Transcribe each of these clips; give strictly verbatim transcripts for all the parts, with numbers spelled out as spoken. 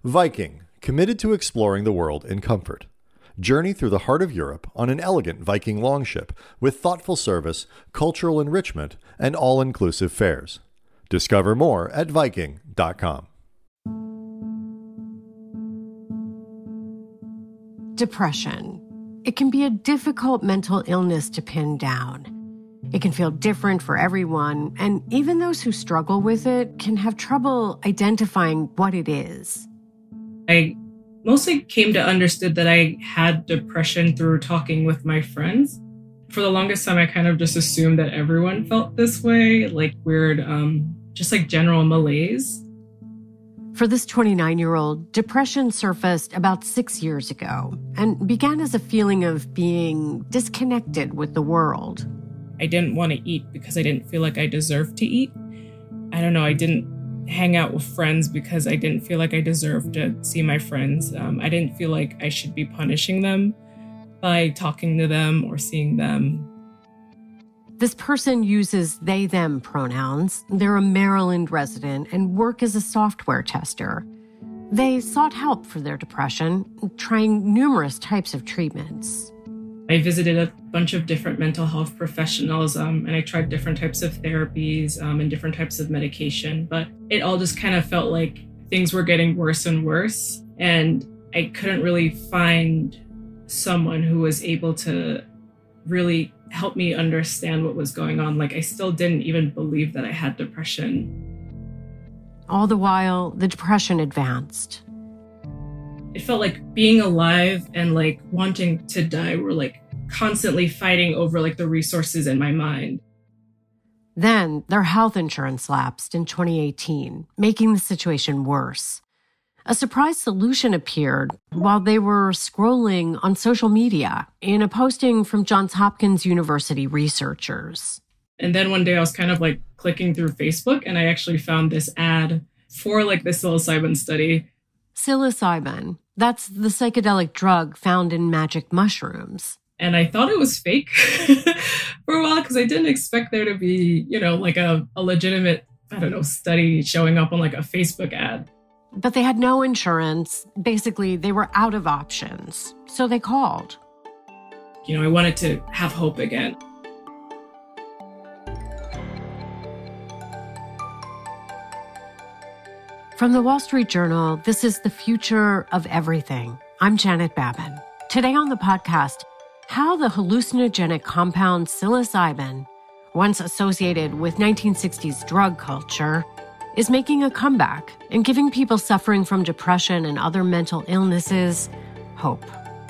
Viking, committed to exploring the world in comfort. Journey through the heart of Europe on an elegant Viking longship with thoughtful service, cultural enrichment, and all-inclusive fares. Discover more at Viking dot com. Depression. It can be a difficult mental illness to pin down. It can feel different for everyone, and even those who struggle with it can have trouble identifying what it is. I mostly came to understand that I had depression through talking with my friends. For the longest time, I kind of just assumed that everyone felt this way, like weird, um, just like general malaise. For this twenty-nine-year-old, depression surfaced about six years ago and began as a feeling of being disconnected with the world. I didn't want to eat because I didn't feel like I deserved to eat. I don't know, I didn't hang out with friends because I didn't feel like I deserved to see my friends. Um, I didn't feel like I should be punishing them by talking to them or seeing them. This person uses they, them pronouns. They're a Maryland resident and work as a software tester. They sought help for their depression, trying numerous types of treatments. I visited a bunch of different mental health professionals, um, and I tried different types of therapies um, and different types of medication, but it all just kind of felt like things were getting worse and worse, and I couldn't really find someone who was able to really help me understand what was going on. Like, I still didn't even believe that I had depression. All the while, the depression advanced. It felt like being alive and like wanting to die were like constantly fighting over like the resources in my mind. Then their health insurance lapsed in twenty eighteen, making the situation worse. A surprise solution appeared while they were scrolling on social media in a posting from Johns Hopkins University researchers. And then one day I was kind of like clicking through Facebook and I actually found this ad for like the psilocybin study. Psilocybin, that's the psychedelic drug found in magic mushrooms. And I thought it was fake for a while because I didn't expect there to be, you know, like a, a legitimate, I don't know, study showing up on like a Facebook ad. But they had no insurance. Basically, they were out of options. So they called. You know, I wanted to have hope again. From the Wall Street Journal, this is The Future of Everything. I'm Janet Babin. Today on the podcast, how the hallucinogenic compound psilocybin, once associated with nineteen sixties drug culture, is making a comeback and giving people suffering from depression and other mental illnesses hope.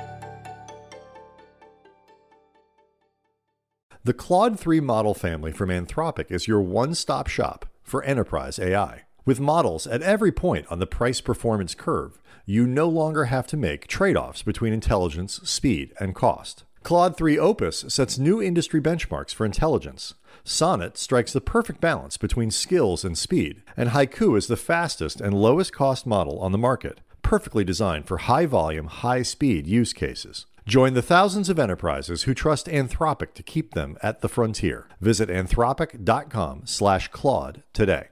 The Claude three model family from Anthropic is your one-stop shop for enterprise A I. With models at every point on the price-performance curve, you no longer have to make trade-offs between intelligence, speed, and cost. Claude three Opus sets new industry benchmarks for intelligence. Sonnet strikes the perfect balance between skills and speed, and Haiku is the fastest and lowest cost model on the market, perfectly designed for high-volume, high-speed use cases. Join the thousands of enterprises who trust Anthropic to keep them at the frontier. Visit anthropic dot com slash Claude today.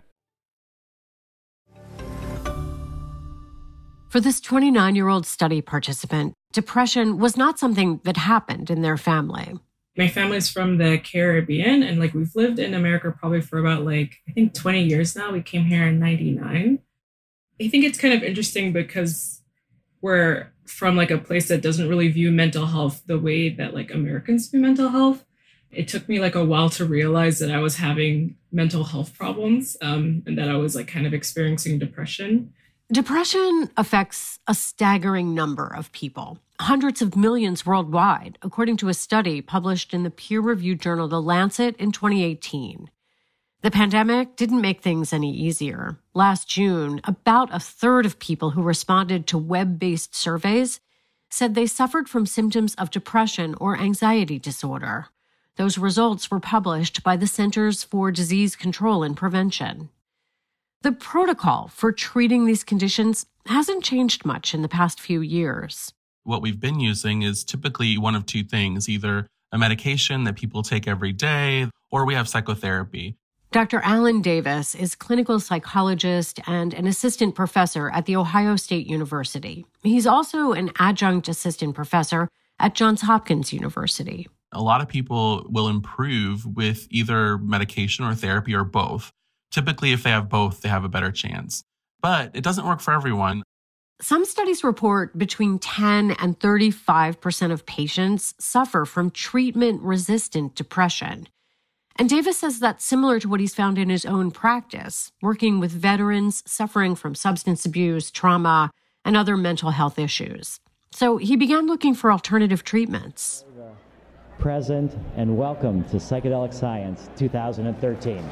For this twenty-nine-year-old study participant, depression was not something that happened in their family. My family's from the Caribbean, and like we've lived in America probably for about like, I think twenty years now. We came here in ninety-nine. I think it's kind of interesting because we're from like a place that doesn't really view mental health the way that like Americans view mental health. It took me like a while to realize that I was having mental health problems um, and that I was like kind of experiencing depression. Depression affects a staggering number of people, hundreds of millions worldwide, according to a study published in the peer-reviewed journal The Lancet in twenty eighteen. The pandemic didn't make things any easier. Last June, about a third of people who responded to web-based surveys said they suffered from symptoms of depression or anxiety disorder. Those results were published by the Centers for Disease Control and Prevention. The protocol for treating these conditions hasn't changed much in the past few years. What we've been using is typically one of two things, either a medication that people take every day, or we have psychotherapy. Doctor Alan Davis is clinical psychologist and an assistant professor at The Ohio State University. He's also an adjunct assistant professor at Johns Hopkins University. A lot of people will improve with either medication or therapy or both. Typically, if they have both, they have a better chance. But it doesn't work for everyone. Some studies report between ten and thirty-five percent of patients suffer from treatment-resistant depression. And Davis says that's similar to what he's found in his own practice, working with veterans suffering from substance abuse, trauma, and other mental health issues. So he began looking for alternative treatments. Present and welcome to Psychedelic Science two thousand thirteen.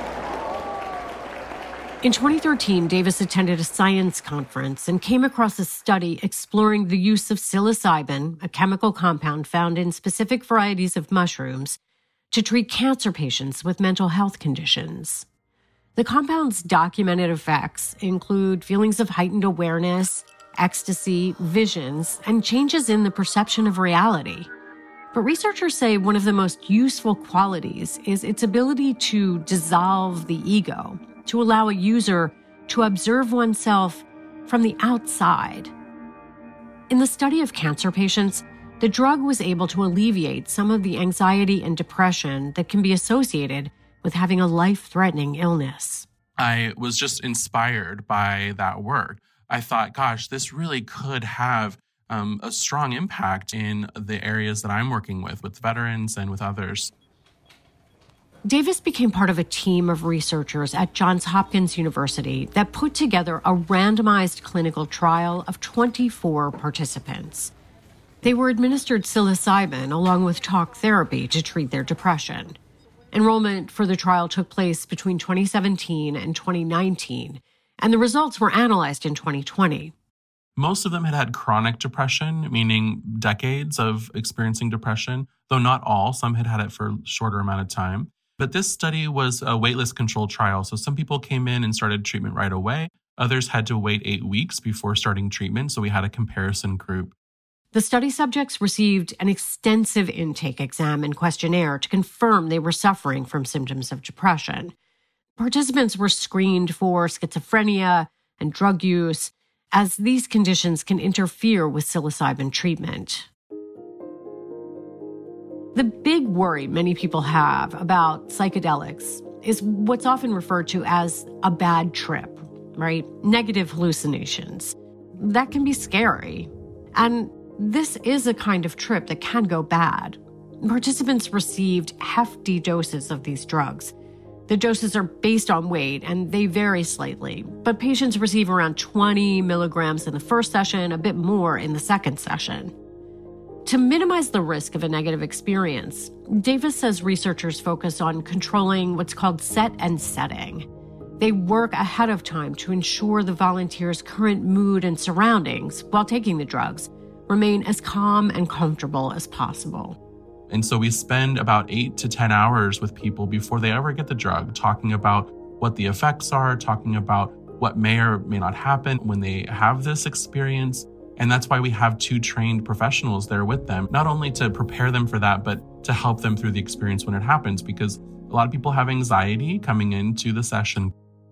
In twenty thirteen, Davis attended a science conference and came across a study exploring the use of psilocybin, a chemical compound found in specific varieties of mushrooms, to treat cancer patients with mental health conditions. The compound's documented effects include feelings of heightened awareness, ecstasy, visions, and changes in the perception of reality. But researchers say one of the most useful qualities is its ability to dissolve the ego, to allow a user to observe oneself from the outside. In the study of cancer patients, the drug was able to alleviate some of the anxiety and depression that can be associated with having a life-threatening illness. I was just inspired by that work. I thought, gosh, this really could have um, a strong impact in the areas that I'm working with, with veterans and with others. Davis became part of a team of researchers at Johns Hopkins University that put together a randomized clinical trial of twenty-four participants. They were administered psilocybin along with talk therapy to treat their depression. Enrollment for the trial took place between twenty seventeen and twenty nineteen, and the results were analyzed in twenty twenty. Most of them had had chronic depression, meaning decades of experiencing depression, though not all. Some had had it for a shorter amount of time. But this study was a waitlist controlled trial, so some people came in and started treatment right away. Others had to wait eight weeks before starting treatment, so we had a comparison group. The study subjects received an extensive intake exam and questionnaire to confirm they were suffering from symptoms of depression. Participants were screened for schizophrenia and drug use, as these conditions can interfere with psilocybin treatment. The big worry many people have about psychedelics is what's often referred to as a bad trip, right? Negative hallucinations. That can be scary. And this is a kind of trip that can go bad. Participants received hefty doses of these drugs. The doses are based on weight and they vary slightly, but patients receive around twenty milligrams in the first session, a bit more in the second session. To minimize the risk of a negative experience, Davis says researchers focus on controlling what's called set and setting. They work ahead of time to ensure the volunteers' current mood and surroundings, while taking the drugs, remain as calm and comfortable as possible. And so we spend about eight to ten hours with people before they ever get the drug, talking about what the effects are, talking about what may or may not happen when they have this experience. And that's why we have two trained professionals there with them, not only to prepare them for that, but to help them through the experience when it happens, because a lot of people have anxiety coming into the session.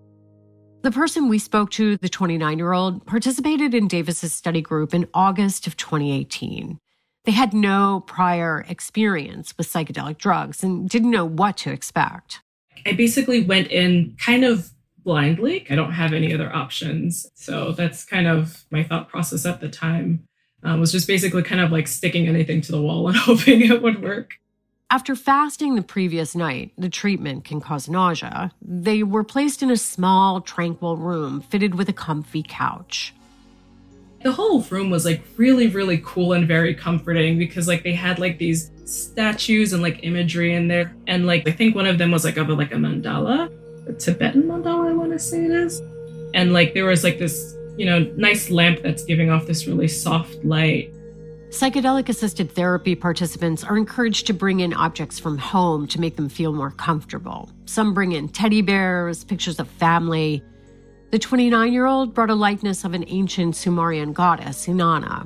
The person we spoke to, the twenty-nine-year-old, participated in Davis's study group in August of twenty eighteen. They had no prior experience with psychedelic drugs and didn't know what to expect. I basically went in kind of blindly. I don't have any other options. So that's kind of my thought process at the time. Um, was just basically kind of like sticking anything to the wall and hoping it would work. After fasting the previous night, the treatment can cause nausea. They were placed in a small, tranquil room fitted with a comfy couch. The whole room was like really, really cool and very comforting because like they had like these statues and like imagery in there. And like, I think one of them was like of a, like a mandala, a Tibetan mandala, I want to say it is. And like, there was like this, you know, nice lamp that's giving off this really soft light. Psychedelic-assisted therapy participants are encouraged to bring in objects from home to make them feel more comfortable. Some bring in teddy bears, pictures of family. The twenty-nine-year-old brought a likeness of an ancient Sumerian goddess, Inanna.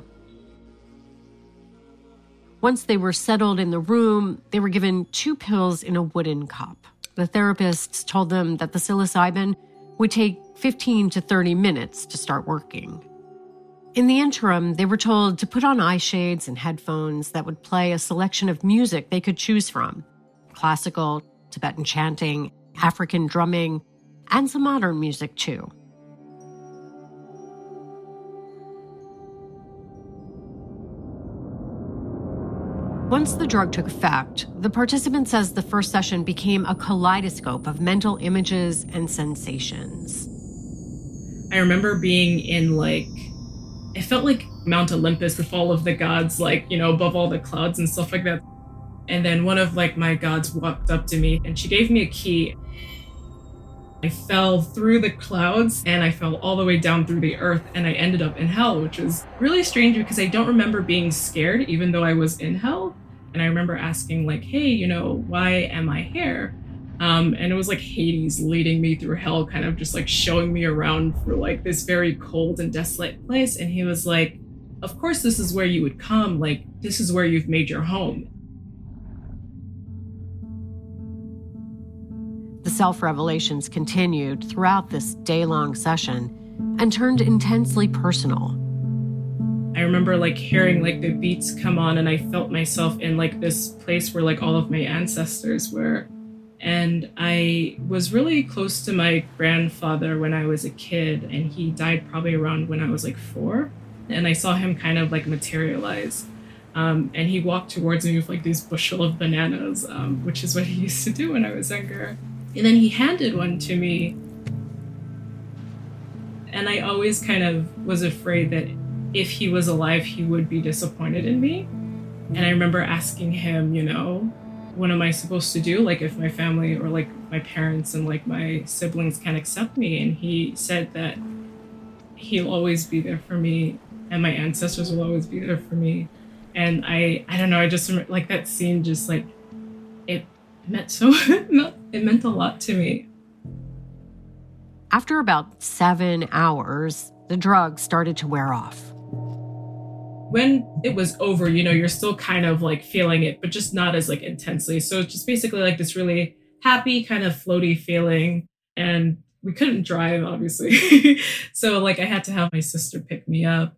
Once they were settled in the room, they were given two pills in a wooden cup. The therapists told them that the psilocybin would take fifteen to thirty minutes to start working. In the interim, they were told to put on eye shades and headphones that would play a selection of music they could choose from: classical, Tibetan chanting, African drumming, and some modern music too. Once the drug took effect, the participant says the first session became a kaleidoscope of mental images and sensations. I remember being in, like, it felt like Mount Olympus with all of the gods, like, you know, above all the clouds and stuff like that. And then one of, like, my gods walked up to me and she gave me a key. I fell through the clouds and I fell all the way down through the earth and I ended up in hell, which was really strange because I don't remember being scared even though I was in hell. And I remember asking, like, hey, you know, why am I here? Um, and it was like Hades leading me through hell, kind of just like showing me around for like this very cold and desolate place. And he was like, of course, this is where you would come. Like, this is where you've made your home. The self-revelations continued throughout this day-long session and turned intensely personal. I remember like hearing like the beats come on and I felt myself in like this place where like all of my ancestors were. And I was really close to my grandfather when I was a kid, and he died probably around when I was like four. And I saw him kind of like materialize. Um, and he walked towards me with like this bushel of bananas, um, which is what he used to do when I was younger. And then he handed one to me. And I always kind of was afraid that if he was alive, he would be disappointed in me. And I remember asking him, you know, what am I supposed to do? Like, if my family or like my parents and like my siblings can't accept me. And he said that he'll always be there for me and my ancestors will always be there for me. And I, I don't know, I just remember, like, that scene just like, it meant so, it meant a lot to me. After about seven hours, the drug started to wear off. When it was over, you know, you're still kind of like feeling it, but just not as like intensely. So it's just basically like this really happy kind of floaty feeling. And we couldn't drive, obviously. So like I had to have my sister pick me up.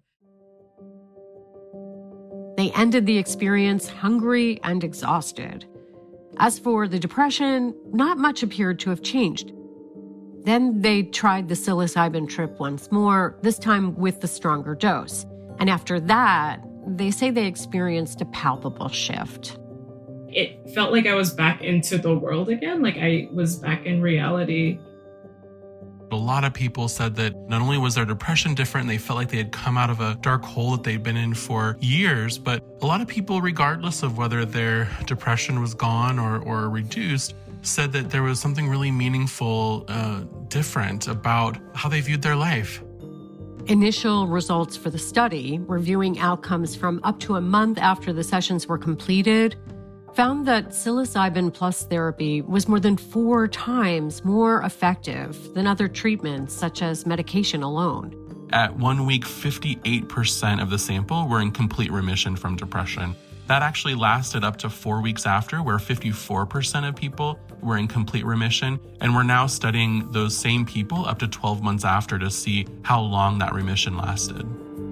They ended the experience hungry and exhausted. As for the depression, not much appeared to have changed. Then they tried the psilocybin trip once more, this time with the stronger dose. And after that, they say they experienced a palpable shift. It felt like I was back into the world again, like I was back in reality. A lot of people said that not only was their depression different, they felt like they had come out of a dark hole that they'd been in for years, but a lot of people, regardless of whether their depression was gone or, or reduced, said that there was something really meaningful, uh, different about how they viewed their life. Initial results for the study, reviewing outcomes from up to a month after the sessions were completed, found that psilocybin plus therapy was more than four times more effective than other treatments, such as medication alone. At one week, fifty-eight percent of the sample were in complete remission from depression. That actually lasted up to four weeks after, where fifty-four percent of people were in complete remission. And we're now studying those same people up to twelve months after to see how long that remission lasted.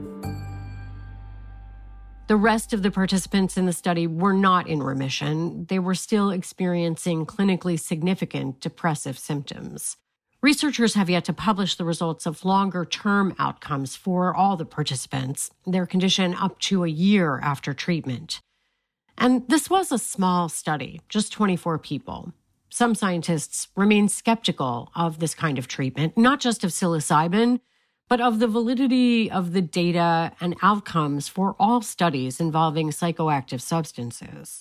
The rest of the participants in the study were not in remission. They were still experiencing clinically significant depressive symptoms. Researchers have yet to publish the results of longer-term outcomes for all the participants, their condition up to a year after treatment. And this was a small study, just twenty-four people. Some scientists remain skeptical of this kind of treatment, not just of psilocybin, but of the validity of the data and outcomes for all studies involving psychoactive substances.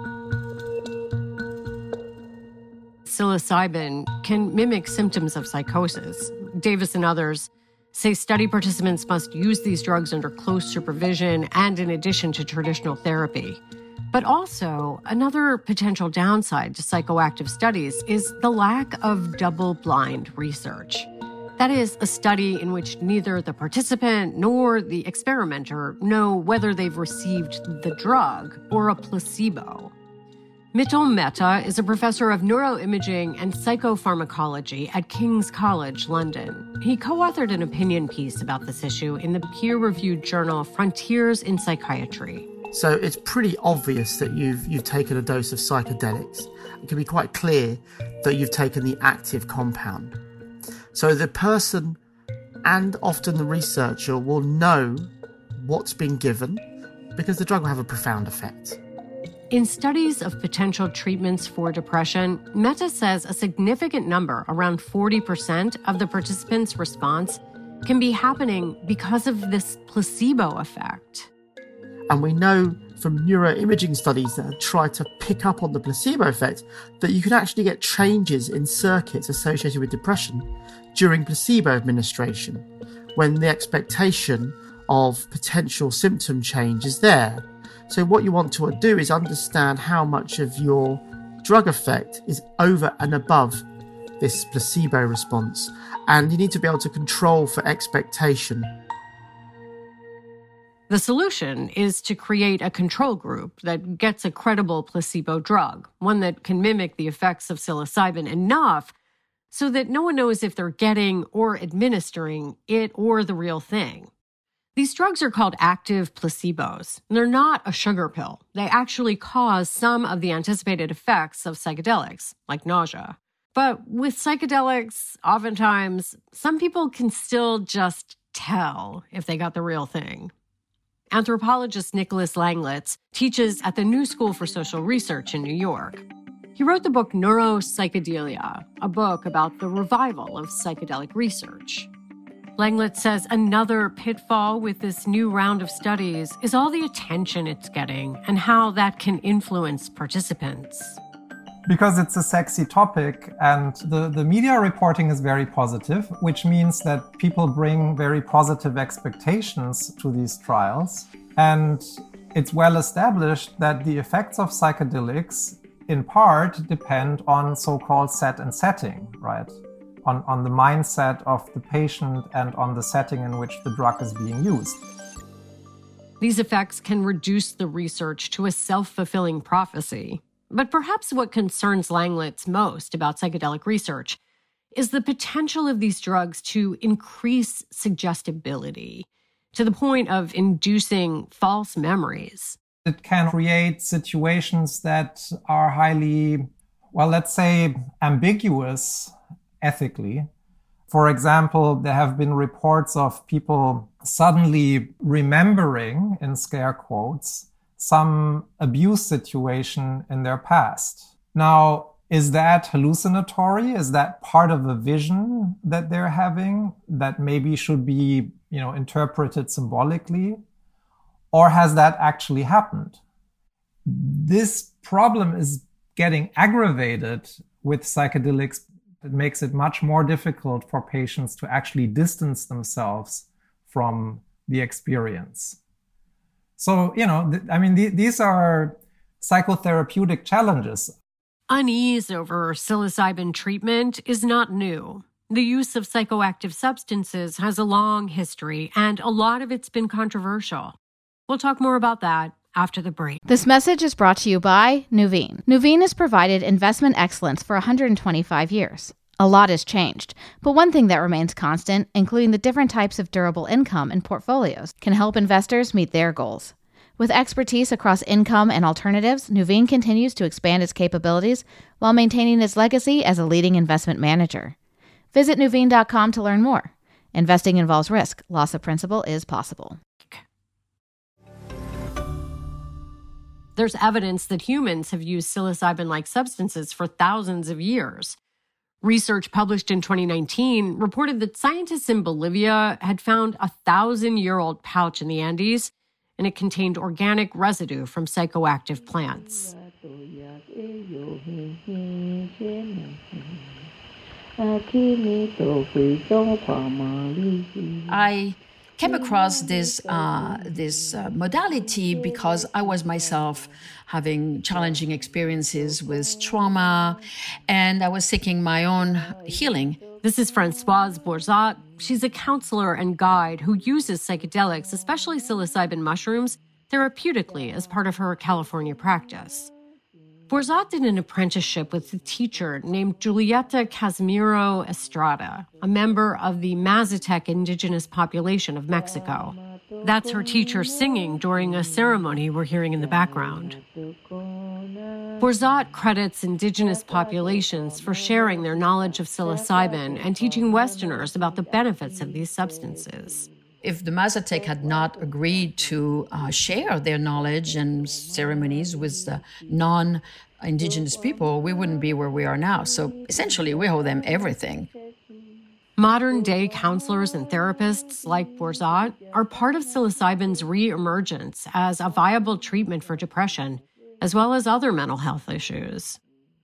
Psilocybin can mimic symptoms of psychosis. Davis and others say study participants must use these drugs under close supervision and in addition to traditional therapy. But also, another potential downside to psychoactive studies is the lack of double-blind research. That is, a study in which neither the participant nor the experimenter know whether they've received the drug or a placebo. Mittal Mehta is a professor of neuroimaging and psychopharmacology at King's College, London. He co-authored an opinion piece about this issue in the peer-reviewed journal Frontiers in Psychiatry. So it's pretty obvious that you've you've taken a dose of psychedelics. It can be quite clear that you've taken the active compound. So the person and often the researcher will know what's been given because the drug will have a profound effect. In studies of potential treatments for depression, Mehta says a significant number, around forty percent of the participants' response, can be happening because of this placebo effect. And we know from neuroimaging studies that have tried to pick up on the placebo effect that you can actually get changes in circuits associated with depression during placebo administration, when the expectation of potential symptom change is there. So what you want to do is understand how much of your drug effect is over and above this placebo response. And you need to be able to control for expectation. The solution is to create a control group that gets a credible placebo drug, one that can mimic the effects of psilocybin enough so that no one knows if they're getting or administering it or the real thing. These drugs are called active placebos. They're not a sugar pill. They actually cause some of the anticipated effects of psychedelics, like nausea. But with psychedelics, oftentimes, some people can still just tell if they got the real thing. Anthropologist Nicholas Langlitz teaches at the New School for Social Research in New York. He wrote the book Neuropsychedelia, a book about the revival of psychedelic research. Langlitz says another pitfall with this new round of studies is all the attention it's getting and how that can influence participants. Because it's a sexy topic and the, the media reporting is very positive, which means that people bring very positive expectations to these trials. And it's well established that the effects of psychedelics in part depend on so-called set and setting, right? On, on the mindset of the patient and on the setting in which the drug is being used. These effects can reduce the research to a self-fulfilling prophecy. But perhaps what concerns Langlitz most about psychedelic research is the potential of these drugs to increase suggestibility to the point of inducing false memories. It can create situations that are highly, well, let's say, ambiguous ethically. For example, there have been reports of people suddenly remembering, in scare quotes, some abuse situation in their past. Now, is that hallucinatory? Is that part of a vision that they're having that maybe should be, you know, interpreted symbolically? Or has that actually happened? This problem is getting aggravated with psychedelics. It makes it much more difficult for patients to actually distance themselves from the experience. So, you know, th- I mean, th- these are psychotherapeutic challenges. Unease over psilocybin treatment is not new. The use of psychoactive substances has a long history, and a lot of it's been controversial. We'll talk more about that after the break. This message is brought to you by Nuveen. Nuveen has provided investment excellence for one hundred twenty-five years. A lot has changed, but one thing that remains constant, including the different types of durable income in portfolios, can help investors meet their goals. With expertise across income and alternatives, Nuveen continues to expand its capabilities while maintaining its legacy as a leading investment manager. Visit Nuveen dot com to learn more. Investing involves risk. Loss of principal is possible. There's evidence that humans have used psilocybin-like substances for thousands of years. Research published in twenty nineteen reported that scientists in Bolivia had found a thousand-year-old pouch in the Andes, and it contained organic residue from psychoactive plants. I came across this uh, this uh, modality because I was myself having challenging experiences with trauma, and I was seeking my own healing. This is Françoise Borzat. She's a counselor and guide who uses psychedelics, especially psilocybin mushrooms, therapeutically as part of her California practice. Bourzat did an apprenticeship with a teacher named Julieta Casimiro Estrada, a member of the Mazatec indigenous population of Mexico. That's her teacher singing during a ceremony we're hearing in the background. Bourzat credits indigenous populations for sharing their knowledge of psilocybin and teaching Westerners about the benefits of these substances. If the Mazatec had not agreed to uh, share their knowledge and ceremonies with uh, non-indigenous people, we wouldn't be where we are now. So essentially, we owe them everything. Modern-day counselors and therapists like Bourzat are part of psilocybin's re-emergence as a viable treatment for depression, as well as other mental health issues.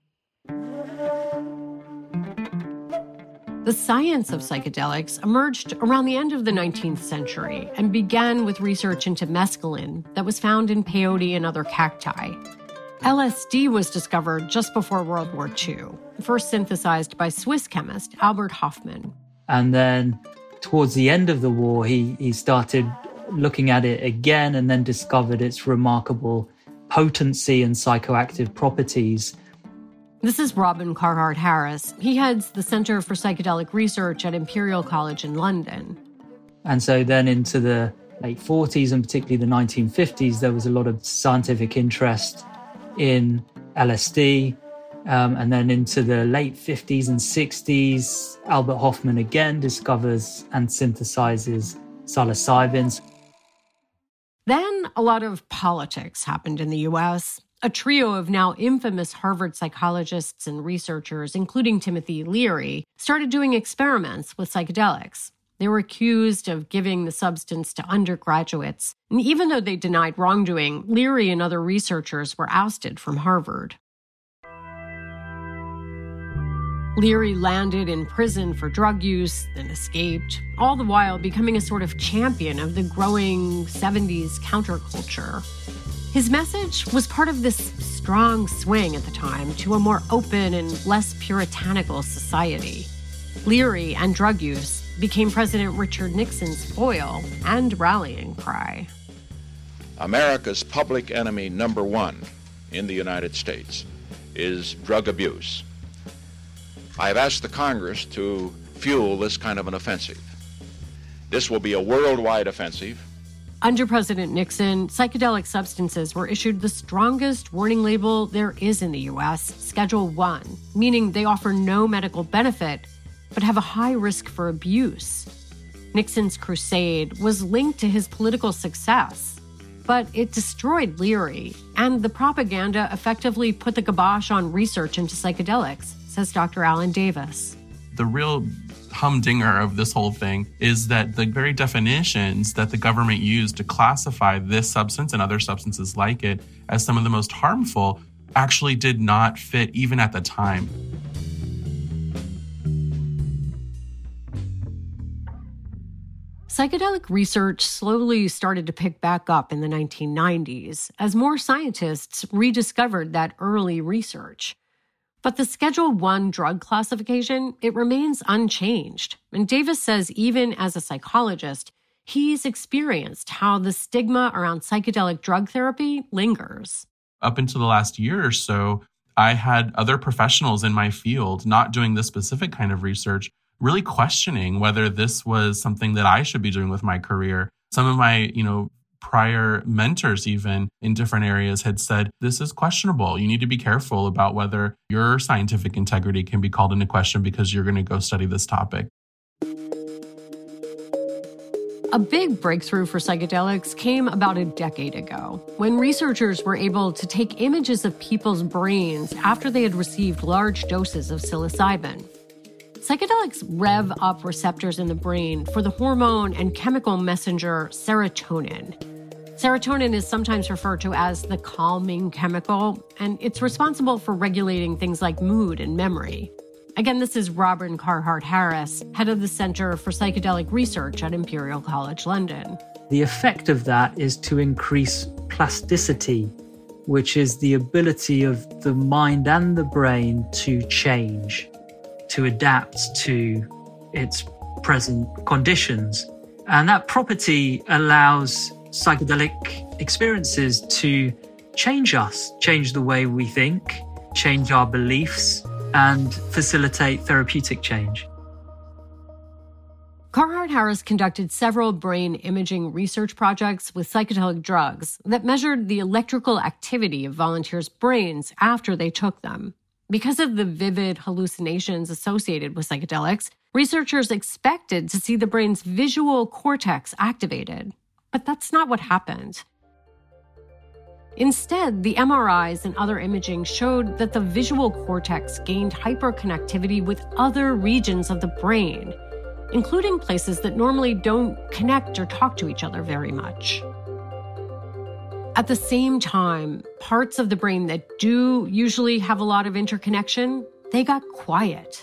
The science of psychedelics emerged around the end of the nineteenth century and began with research into mescaline that was found in peyote and other cacti. L S D was discovered just before World War Two, first synthesized by Swiss chemist Albert Hofmann. And then towards the end of the war, he, he started looking at it again and then discovered its remarkable potency and psychoactive properties. This is Robin Carhart Harris. He heads the Center for Psychedelic Research at Imperial College in London. And so then into the late forties and particularly the nineteen fifties, there was a lot of scientific interest in L S D. Um, and then into the late fifties and sixties, Albert Hofmann again discovers and synthesizes psilocybins. Then a lot of politics happened in the U S. A trio of now infamous Harvard psychologists and researchers, including Timothy Leary, started doing experiments with psychedelics. They were accused of giving the substance to undergraduates, and even though they denied wrongdoing, Leary and other researchers were ousted from Harvard. Leary landed in prison for drug use, then escaped, all the while becoming a sort of champion of the growing seventies counterculture. His message was part of this strong swing at the time to a more open and less puritanical society. Leary and drug use became President Richard Nixon's foil and rallying cry. America's public enemy number one in the United States is drug abuse. I have asked the Congress to fuel this kind of an offensive. This will be a worldwide offensive. Under President Nixon, psychedelic substances were issued the strongest warning label there is in the U S, Schedule one, meaning they offer no medical benefit, but have a high risk for abuse. Nixon's crusade was linked to his political success, but it destroyed Leary, and the propaganda effectively put the kibosh on research into psychedelics, says Doctor Alan Davis. The real humdinger of this whole thing is that the very definitions that the government used to classify this substance and other substances like it as some of the most harmful actually did not fit even at the time. Psychedelic research slowly started to pick back up in the nineteen nineties as more scientists rediscovered that early research. But the Schedule one drug classification, it remains unchanged. And Davis says even as a psychologist, he's experienced how the stigma around psychedelic drug therapy lingers. Up until the last year or so, I had other professionals in my field not doing this specific kind of research, really questioning whether this was something that I should be doing with my career. Some of my, you know, prior mentors even in different areas had said, this is questionable. You need to be careful about whether your scientific integrity can be called into question because you're going to go study this topic. A big breakthrough for psychedelics came about a decade ago when researchers were able to take images of people's brains after they had received large doses of psilocybin. Psychedelics rev up receptors in the brain for the hormone and chemical messenger serotonin. Serotonin is sometimes referred to as the calming chemical, and it's responsible for regulating things like mood and memory. Again, this is Robin Carhart Harris, head of the Center for Psychedelic Research at Imperial College London. The effect of that is to increase plasticity, which is the ability of the mind and the brain to change, to adapt to its present conditions. And that property allows psychedelic experiences to change us, change the way we think, change our beliefs, and facilitate therapeutic change. Carhart Harris conducted several brain imaging research projects with psychedelic drugs that measured the electrical activity of volunteers' brains after they took them. Because of the vivid hallucinations associated with psychedelics, researchers expected to see the brain's visual cortex activated. But that's not what happened. Instead, the M R Is and other imaging showed that the visual cortex gained hyperconnectivity with other regions of the brain, including places that normally don't connect or talk to each other very much. At the same time, parts of the brain that do usually have a lot of interconnection, they got quiet.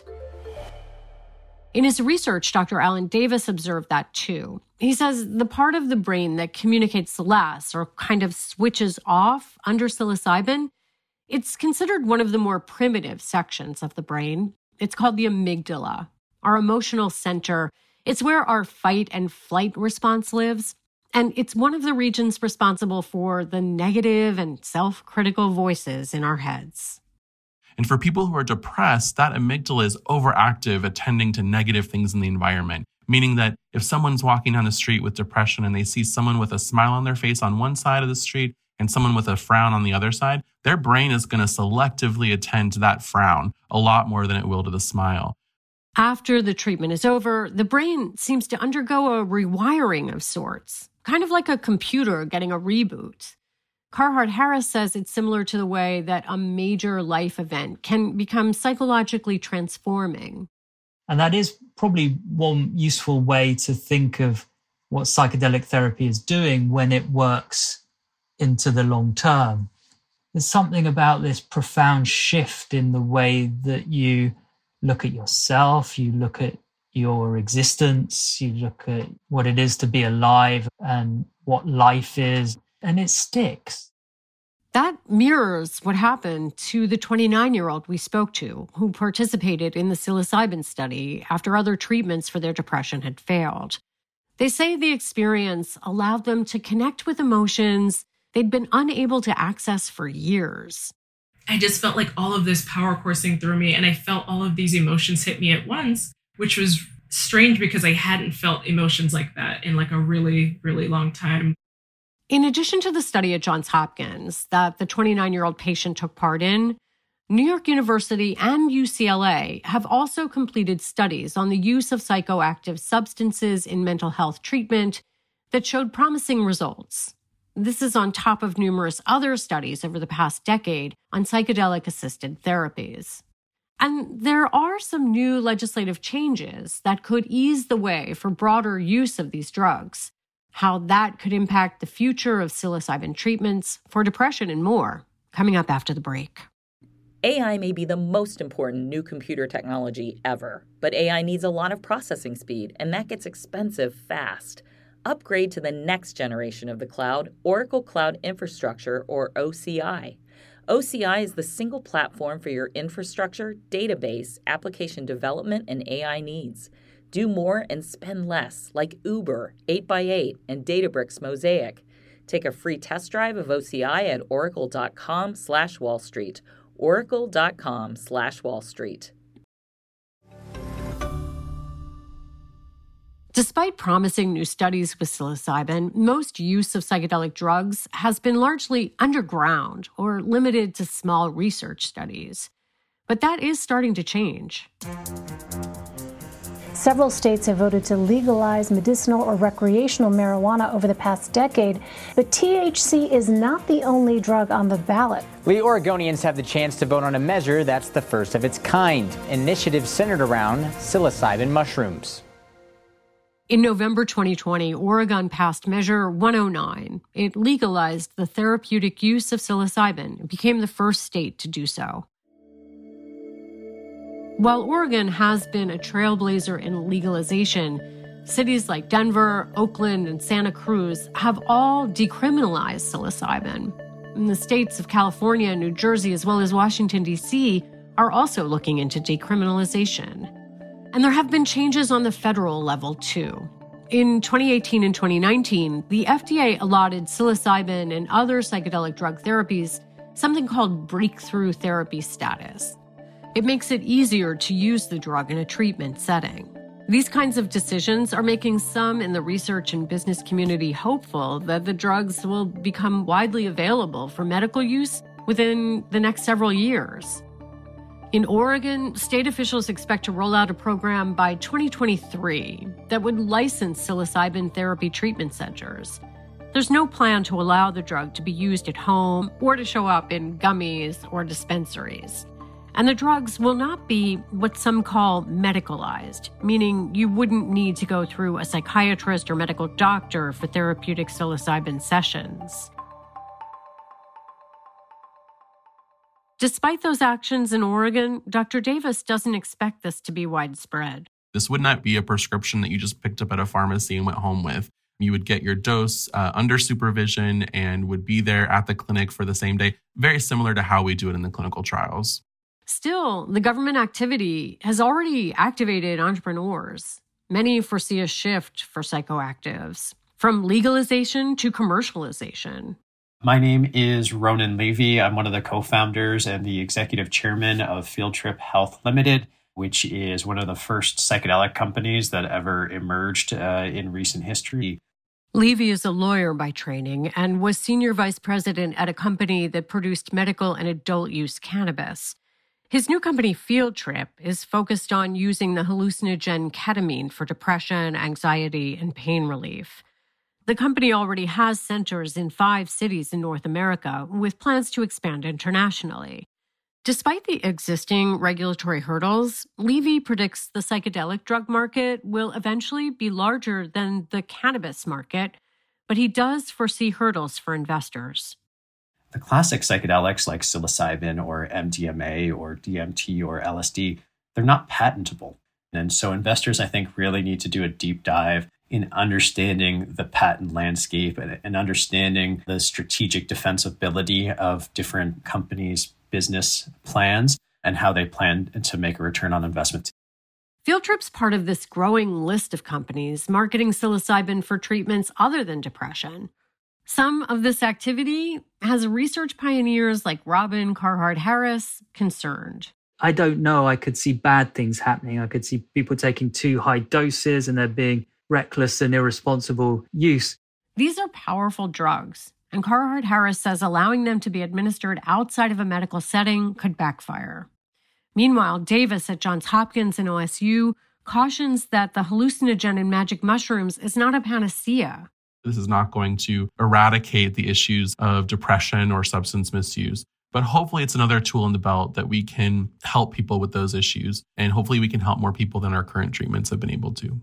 In his research, Doctor Alan Davis observed that too. He says the part of the brain that communicates less or kind of switches off under psilocybin, it's considered one of the more primitive sections of the brain. It's called the amygdala, our emotional center. It's where our fight and flight response lives. And it's one of the regions responsible for the negative and self-critical voices in our heads. And for people who are depressed, that amygdala is overactive, attending to negative things in the environment, meaning that if someone's walking down the street with depression and they see someone with a smile on their face on one side of the street and someone with a frown on the other side, their brain is going to selectively attend to that frown a lot more than it will to the smile. After the treatment is over, the brain seems to undergo a rewiring of sorts, kind of like a computer getting a reboot. Carhart Harris says it's similar to the way that a major life event can become psychologically transforming. And that is probably one useful way to think of what psychedelic therapy is doing when it works into the long term. There's something about this profound shift in the way that you look at yourself, you look at your existence, you look at what it is to be alive and what life is, and it sticks. That mirrors what happened to the twenty-nine-year-old we spoke to, who participated in the psilocybin study after other treatments for their depression had failed. They say the experience allowed them to connect with emotions they'd been unable to access for years. I just felt like all of this power coursing through me, and I felt all of these emotions hit me at once, which was strange because I hadn't felt emotions like that in like a really, really long time. In addition to the study at Johns Hopkins that the twenty-nine-year-old patient took part in, New York University and U C L A have also completed studies on the use of psychoactive substances in mental health treatment that showed promising results. This is on top of numerous other studies over the past decade on psychedelic-assisted therapies. And there are some new legislative changes that could ease the way for broader use of these drugs. How that could impact the future of psilocybin treatments for depression and more, coming up after the break. A I may be the most important new computer technology ever, but A I needs a lot of processing speed, and that gets expensive fast. Upgrade to the next generation of the cloud, Oracle Cloud Infrastructure, or O C I. O C I is the single platform for your infrastructure, database, application development, and A I needs. Do more and spend less, like Uber, eight by eight, and Databricks Mosaic. Take a free test drive of O C I at oracle.com slash Wall Street. Oracle.com slash Wall Street. Despite promising new studies with psilocybin, most use of psychedelic drugs has been largely underground or limited to small research studies. But that is starting to change. Several states have voted to legalize medicinal or recreational marijuana over the past decade, but T H C is not the only drug on the ballot. We Oregonians have the chance to vote on a measure that's the first of its kind, initiative centered around psilocybin mushrooms. In November twenty twenty, Oregon passed Measure one oh nine. It legalized the therapeutic use of psilocybin and became the first state to do so. While Oregon has been a trailblazer in legalization, cities like Denver, Oakland, and Santa Cruz have all decriminalized psilocybin. And the states of California and New Jersey, as well as Washington, D C, are also looking into decriminalization. And there have been changes on the federal level, too. In twenty eighteen and twenty nineteen, the F D A allotted psilocybin and other psychedelic drug therapies something called breakthrough therapy status. It makes it easier to use the drug in a treatment setting. These kinds of decisions are making some in the research and business community hopeful that the drugs will become widely available for medical use within the next several years. In Oregon, state officials expect to roll out a program by twenty twenty-three that would license psilocybin therapy treatment centers. There's no plan to allow the drug to be used at home or to show up in gummies or dispensaries. And the drugs will not be what some call medicalized, meaning you wouldn't need to go through a psychiatrist or medical doctor for therapeutic psilocybin sessions. Despite those actions in Oregon, Doctor Davis doesn't expect this to be widespread. This would not be a prescription that you just picked up at a pharmacy and went home with. You would get your dose uh, under supervision and would be there at the clinic for the same day, very similar to how we do it in the clinical trials. Still, the government activity has already activated entrepreneurs. Many foresee a shift for psychoactives, from legalization to commercialization. My name is Ronan Levy. I'm one of the co-founders and the executive chairman of Field Trip Health Limited, which is one of the first psychedelic companies that ever emerged uh, in recent history. Levy is a lawyer by training and was senior vice president at a company that produced medical and adult use cannabis. His new company, Field Trip, is focused on using the hallucinogen ketamine for depression, anxiety, and pain relief. The company already has centers in five cities in North America, with plans to expand internationally. Despite the existing regulatory hurdles, Levy predicts the psychedelic drug market will eventually be larger than the cannabis market, but he does foresee hurdles for investors. The classic psychedelics like psilocybin or M D M A or D M T or L S D, they're not patentable. And so investors, I think, really need to do a deep dive in understanding the patent landscape and, and understanding the strategic defensibility of different companies' business plans and how they plan to make a return on investment. Field Trip's part of this growing list of companies marketing psilocybin for treatments other than depression. Some of this activity has research pioneers like Robin Carhart Harris concerned. I don't know. I could see bad things happening. I could see people taking too high doses and there being reckless and irresponsible use. These are powerful drugs, and Carhart Harris says allowing them to be administered outside of a medical setting could backfire. Meanwhile, Davis at Johns Hopkins and O S U cautions that the hallucinogen in magic mushrooms is not a panacea. This is not going to eradicate the issues of depression or substance misuse, but hopefully it's another tool in the belt that we can help people with those issues, and hopefully we can help more people than our current treatments have been able to.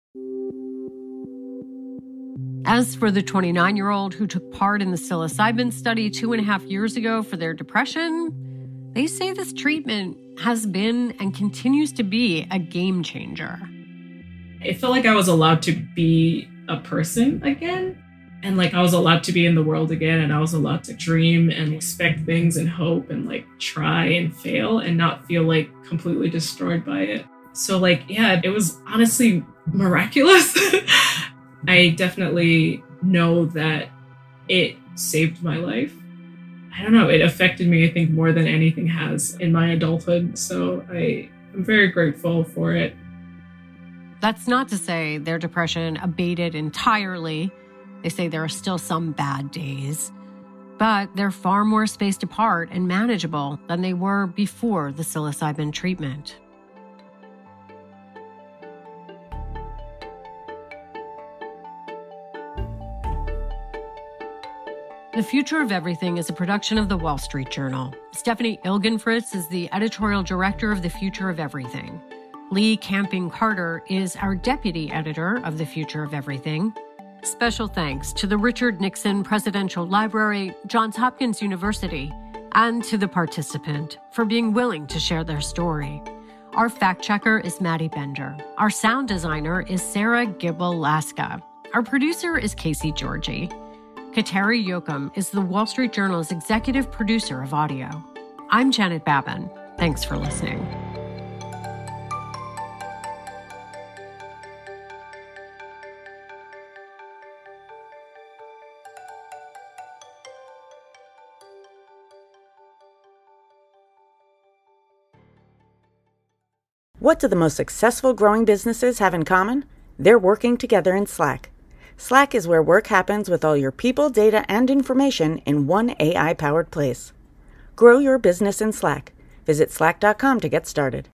As for the twenty-nine-year-old who took part in the psilocybin study two and a half years ago for their depression, they say this treatment has been and continues to be a game changer. I felt like I was allowed to be a person again. And like I was allowed to be in the world again, and I was allowed to dream and expect things and hope and like try and fail and not feel like completely destroyed by it. So like, yeah, it was honestly miraculous. I definitely know that it saved my life. I don't know, it affected me, I think, more than anything has in my adulthood. So I am very grateful for it. That's not to say their depression abated entirely. They say there are still some bad days, but they're far more spaced apart and manageable than they were before the psilocybin treatment. The Future of Everything is a production of the Wall Street Journal. Stephanie Ilgenfritz is the editorial director of The Future of Everything. Lee Camping Carter is our deputy editor of The Future of Everything. Special thanks to the Richard Nixon Presidential Library, Johns Hopkins University, and to the participant for being willing to share their story. Our fact checker is Maddie Bender. Our sound designer is Sarah Gibble-Laska. Our producer is Casey Georgie. Kateri Yoakum is the Wall Street Journal's executive producer of audio. I'm Janet Babin. Thanks for listening. What do the most successful growing businesses have in common? They're working together in Slack. Slack is where work happens with all your people, data, and information in one A I-powered place. Grow your business in Slack. Visit slack dot com to get started.